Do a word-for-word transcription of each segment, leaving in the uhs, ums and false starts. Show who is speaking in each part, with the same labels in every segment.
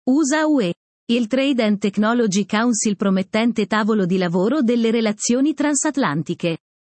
Speaker 1: U S A-U E. Il Trade and Technology Council promettente tavolo di lavoro delle relazioni transatlantiche.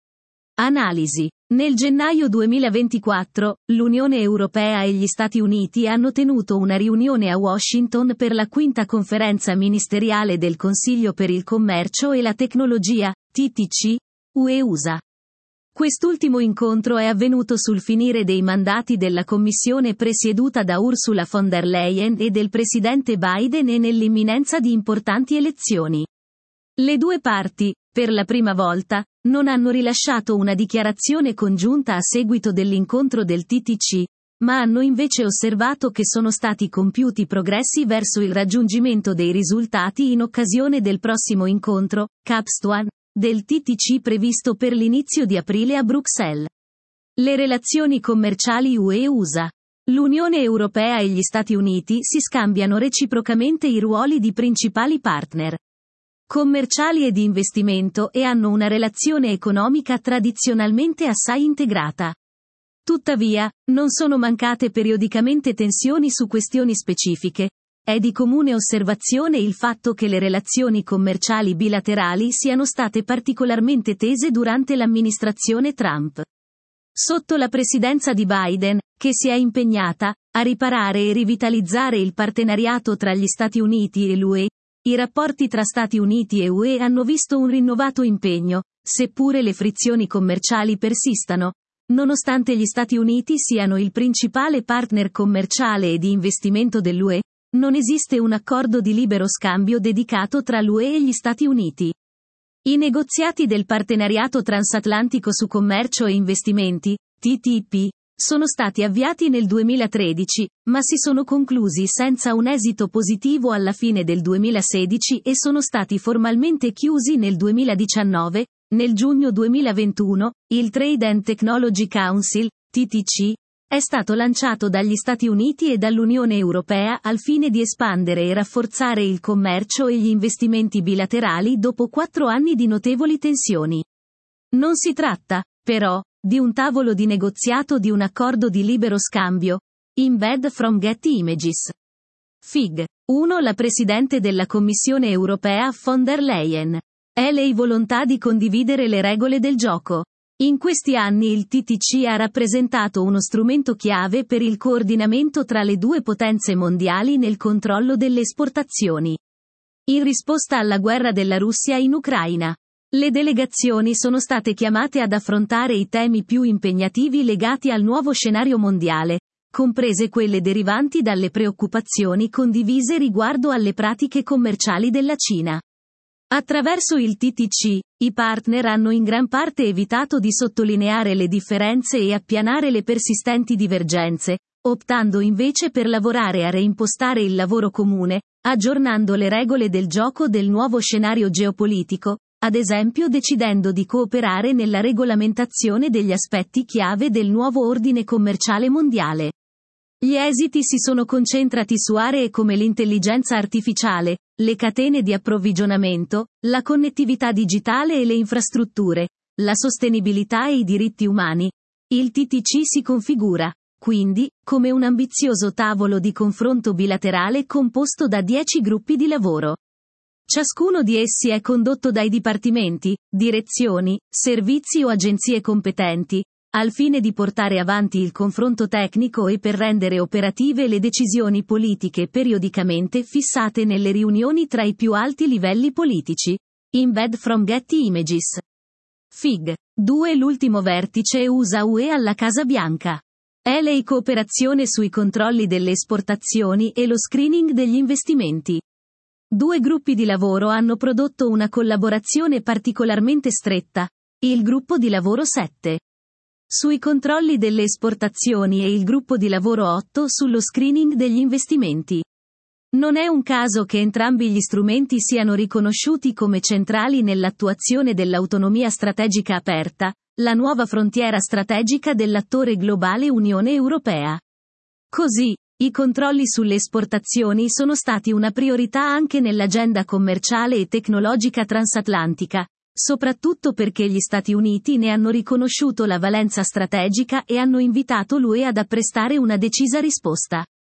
Speaker 1: Analisi. Nel gennaio duemilaventiquattro, l'Unione Europea e gli Stati Uniti hanno tenuto una riunione a Washington per la quinta conferenza ministeriale del Consiglio per il Commercio e la Tecnologia, T T C, U E-U S A. Quest'ultimo incontro è avvenuto sul finire dei mandati della Commissione presieduta da Ursula von der Leyen e del Presidente Biden e nell'imminenza di importanti elezioni. Le due parti, per la prima volta, non hanno rilasciato una dichiarazione congiunta a seguito dell'incontro del T T C, ma hanno invece osservato che sono stati compiuti progressi verso il raggiungimento dei risultati in occasione del prossimo incontro, Capstone, del T T C previsto per l'inizio di aprile a Bruxelles. Le relazioni commerciali U E-U S A. L'Unione Europea e gli Stati Uniti si scambiano reciprocamente i ruoli di principali partner commerciali e di investimento e hanno una relazione economica tradizionalmente assai integrata. Tuttavia, non sono mancate periodicamente tensioni su questioni specifiche. È di comune osservazione il fatto che le relazioni commerciali bilaterali siano state particolarmente tese durante l'amministrazione Trump. Sotto la presidenza di Biden, che si è impegnata a riparare e rivitalizzare il partenariato tra gli Stati Uniti e l'U E, i rapporti tra Stati Uniti e U E hanno visto un rinnovato impegno, seppure le frizioni commerciali persistano. Nonostante gli Stati Uniti siano il principale partner commerciale e di investimento dell'U E, non esiste un accordo di libero scambio dedicato tra l'U E e gli Stati Uniti. I negoziati del Partenariato Transatlantico su Commercio e Investimenti, T T P, sono stati avviati nel duemilatredici, ma si sono conclusi senza un esito positivo alla fine del duemilasedici e sono stati formalmente chiusi nel duemiladiciannove. Nel giugno duemilaventuno, il Trade and Technology Council, T T C, è stato lanciato dagli Stati Uniti e dall'Unione Europea al fine di espandere e rafforzare il commercio e gli investimenti bilaterali dopo quattro anni di notevoli tensioni. Non si tratta, però, di un tavolo di negoziato di un accordo di libero scambio. Embed from Getty Images. Fig. uno La Presidente della Commissione Europea von der Leyen. È lei volontà di condividere le regole del gioco. In questi anni il T T C ha rappresentato uno strumento chiave per il coordinamento tra le due potenze mondiali nel controllo delle esportazioni. In risposta alla guerra della Russia in Ucraina, le delegazioni sono state chiamate ad affrontare i temi più impegnativi legati al nuovo scenario mondiale, comprese quelle derivanti dalle preoccupazioni condivise riguardo alle pratiche commerciali della Cina. Attraverso il T T C, i partner hanno in gran parte evitato di sottolineare le differenze e appianare le persistenti divergenze, optando invece per lavorare a reimpostare il lavoro comune, aggiornando le regole del gioco del nuovo scenario geopolitico, ad esempio decidendo di cooperare nella regolamentazione degli aspetti chiave del nuovo ordine commerciale mondiale. Gli esiti si sono concentrati su aree come l'intelligenza artificiale, le catene di approvvigionamento, la connettività digitale e le infrastrutture, la sostenibilità e i diritti umani. Il T T C si configura, quindi, come un ambizioso tavolo di confronto bilaterale composto da dieci gruppi di lavoro. Ciascuno di essi è condotto dai dipartimenti, direzioni, servizi o agenzie competenti, al fine di portare avanti il confronto tecnico e per rendere operative le decisioni politiche periodicamente fissate nelle riunioni tra i più alti livelli politici. Embed from Getty Images. Fig. due L'ultimo vertice U S A-U E alla Casa Bianca. È la cooperazione sui controlli delle esportazioni e lo screening degli investimenti. Due gruppi di lavoro hanno prodotto una collaborazione particolarmente stretta. Il gruppo di lavoro sette. Sui controlli delle esportazioni e il gruppo di lavoro otto sullo screening degli investimenti. Non è un caso che entrambi gli strumenti siano riconosciuti come centrali nell'attuazione dell'autonomia strategica aperta, la nuova frontiera strategica dell'attore globale Unione Europea. Così, i controlli sulle esportazioni sono stati una priorità anche nell'agenda commerciale e tecnologica transatlantica, soprattutto perché gli Stati Uniti ne hanno riconosciuto la valenza strategica e hanno invitato l'U E ad apprestare una decisa risposta.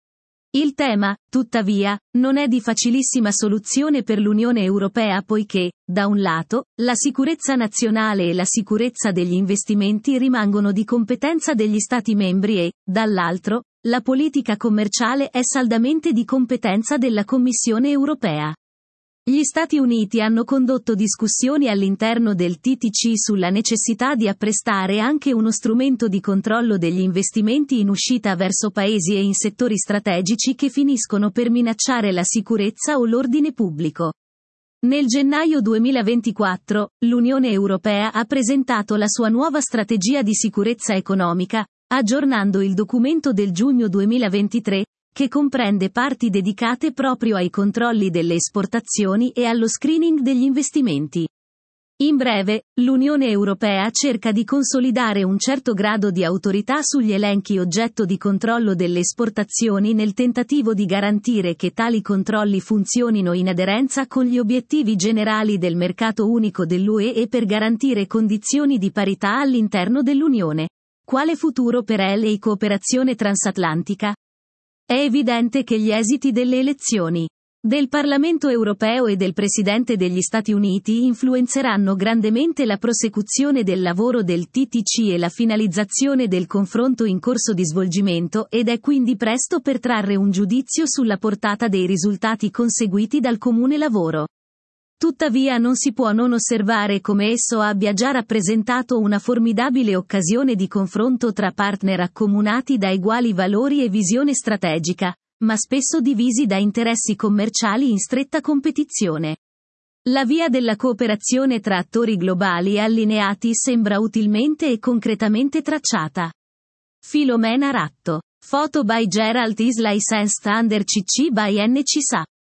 Speaker 1: Il tema, tuttavia, non è di facilissima soluzione per l'Unione Europea poiché, da un lato, la sicurezza nazionale e la sicurezza degli investimenti rimangono di competenza degli Stati membri e, dall'altro, la politica commerciale è saldamente di competenza della Commissione Europea. Gli Stati Uniti hanno condotto discussioni all'interno del T T C sulla necessità di apprestare anche uno strumento di controllo degli investimenti in uscita verso paesi e in settori strategici che finiscono per minacciare la sicurezza o l'ordine pubblico. Nel gennaio duemilaventiquattro, l'Unione Europea ha presentato la sua nuova strategia di sicurezza economica, aggiornando il documento del giugno duemilaventitré, che comprende parti dedicate proprio ai controlli delle esportazioni e allo screening degli investimenti. In breve, l'Unione Europea cerca di consolidare un certo grado di autorità sugli elenchi oggetto di controllo delle esportazioni nel tentativo di garantire che tali controlli funzionino in aderenza con gli obiettivi generali del mercato unico dell'U E e per garantire condizioni di parità all'interno dell'Unione. Quale futuro per E L e cooperazione transatlantica? È evidente che gli esiti delle elezioni del Parlamento europeo e del Presidente degli Stati Uniti influenzeranno grandemente la prosecuzione del lavoro del T T C e la finalizzazione del confronto in corso di svolgimento ed è quindi presto per trarre un giudizio sulla portata dei risultati conseguiti dal comune lavoro. Tuttavia non si può non osservare come esso abbia già rappresentato una formidabile occasione di confronto tra partner accomunati da uguali valori e visione strategica, ma spesso divisi da interessi commerciali in stretta competizione. La via della cooperazione tra attori globali allineati sembra utilmente e concretamente tracciata. Filomena Ratto. Photo by Gerald is licensed under C C by N C S A.